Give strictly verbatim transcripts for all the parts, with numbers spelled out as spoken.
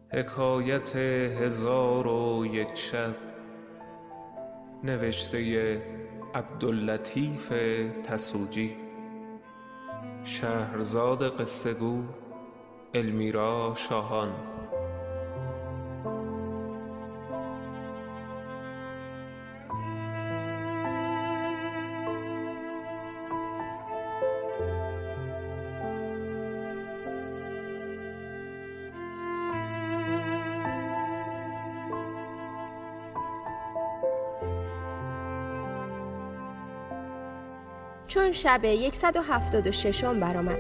حکایت هزار و یک شب، نوشته عبداللطیف تسوجی. شهرزاد قصه گو المیرا شاهان. چون شب یکصد و هفتاد و ششم برآمد،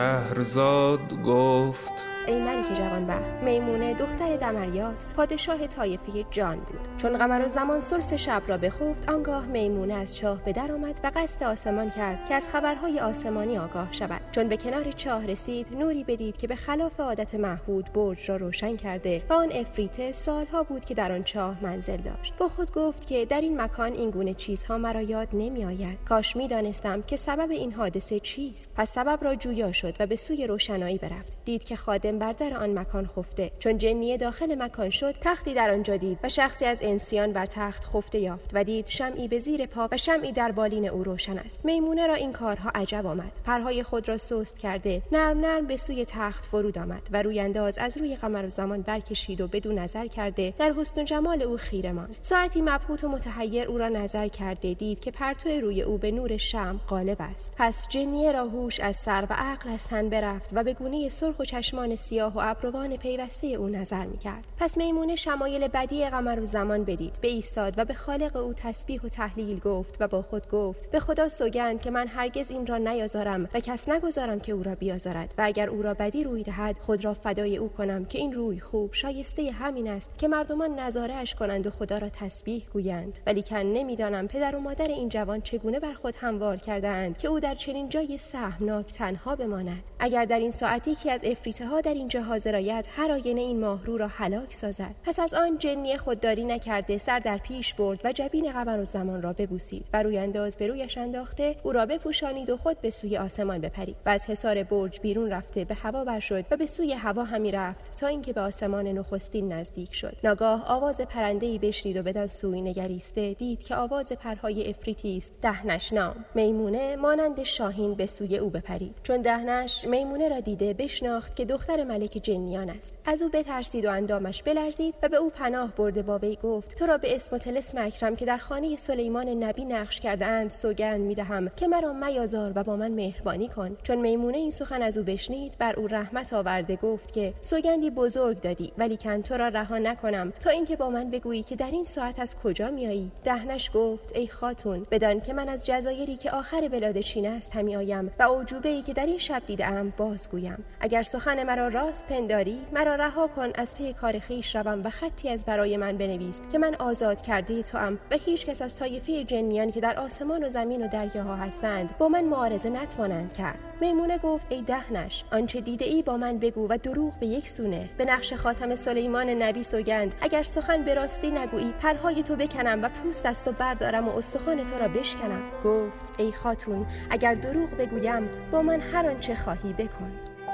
شهرزاد گفت: ای ملک جوانبخت، میمونه دختر دمریات پادشاه طایفه جان بود. چون قمر الزمان ثلث شب را بخفت، آنگاه میمونه از چاه به در آمد و قصد آسمان کرد که از خبرهای آسمانی آگاه شود. چون به کنار چاه رسید، نوری بدید که به خلاف عادت معهود برج را روشن کرده و آن عفریته سالها بود که در آن چاه منزل داشت. با خود گفت که در این مکان این گونه چیزها مرا یاد نمی آید. کاش می دانستم که سبب این حادثه چیست. پس سبب را جویا شد و به سوی روشنایی برفت. دید که خادم بر در آن مکان خفته. چون جنیه داخل مکان شد، تختی در آنجا دید و شخصی از انسیان بر تخت خفته یافت و دید شمعی به زیر پا و شمعی در بالین او روشن است. میمونه را این کارها عجب آمد. پرهای خود را سست کرده نرم نرم به سوی تخت فرود آمد و روی انداز از روی قمر الزمان برکشید و بدون نظر کرده در حسن و جمال او خیره ماند. ساعتی مبهوت و متحیر او را نظر کرده دید که پرتو روی او به نور شمع غالب است. پس جنیه را هوش از سر و عقل از تن برفت و به گونه سرخ و چشمان سیاه و ابروان پیوسته او نظر می‌کرد. پس میمونه شمایل بدیع قمر الزمان بدید، بایستاد و به خالق او تسبیح و تهلیل گفت و با خود گفت: به خدا سوگند که من هرگز این را نیازارم و کس نگذارم که او را بیازارد، و اگر او را بدی روی دهد خود را فدای او کنم که این روی خوب شایسته همین است که مردمان نظاره اش کنند و خدا را تسبیح گویند. ولیکن نمیدانم پدر و مادر این جوان چگونه بر خود هموار کرده‌اند که او در چنین جای سهمناک تنها بماند. اگر در این ساعتی که از عفریته ها در اینجا حاضر آید، هر آینه این ماهرو را هلاک سازد. پس از آن جنیه خودداری نکرده سر در پیش برد و جبین قمر الزمان را ببوسید و روی انداز به رویش انداخته او را بپوشانید و خود به سوی آسمان بپرید و از حصار برج بیرون رفته به هوا بر شد و به سوی هوا همی رفت تا اینکه به آسمان نخستین نزدیک شد. ناگاه آواز پرنده‌ای بشنید و بدان سوی نگریسته دید که آواز پرهای عفریتی است، دهنش نام. میمونه مانند شاهین به سوی او بپرید. چون دهنش میمونه را دیده بشناخت که دختر ملک جنیان است. از او بترسید و اندامش بلرزید و به او پناه برده با وی گفت: تو را به اسم و طلسم اکرم که در خانه سلیمان نبی نقش کرده اند سوگند میدهم که مرا میازار و با من مهربانی کن. چون میمونه این سخن از او بشنید، بر او رحمت آورده گفت که سوگندی بزرگ دادی، ولیکن تو را رها نکنم تا اینکه با من بگویی که در این ساعت از کجا میایی. دهنش گفت: ای خاتون، بدان که من از جزایری که آخر بلاد چین است همی آیم و اعجوبه‌ای که در این شب دیدم بازگویم. اگر سخن مرا راست پنداری، مرا رها کن از پی کار خویش روم و خطی از برای من بنویس که من آزاد کرده تو ام و هیچ کس از طایفه جنیان که در آسمان و زمین و دریاها هستند با من معارضه نتوانند کرد. میمونه گفت: ای دهنش، آنچه دیده ای با من بگو و دروغ به یک سونه. به نقش خاتم سلیمان نبی سوگند اگر سخن به راستی نگویی، پرهای تو بکنم و پوست از تو بردارم و استخوان تو را بشکنم. گفت: ای خاتون، اگر دروغ بگویم با من هر آنچه خواهی بکن.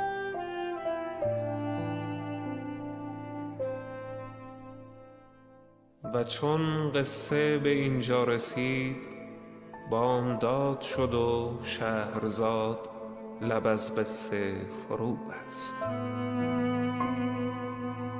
و چون قصه به اینجا رسید، بامداد شد و شهرزاد لب از قصه فرو بست.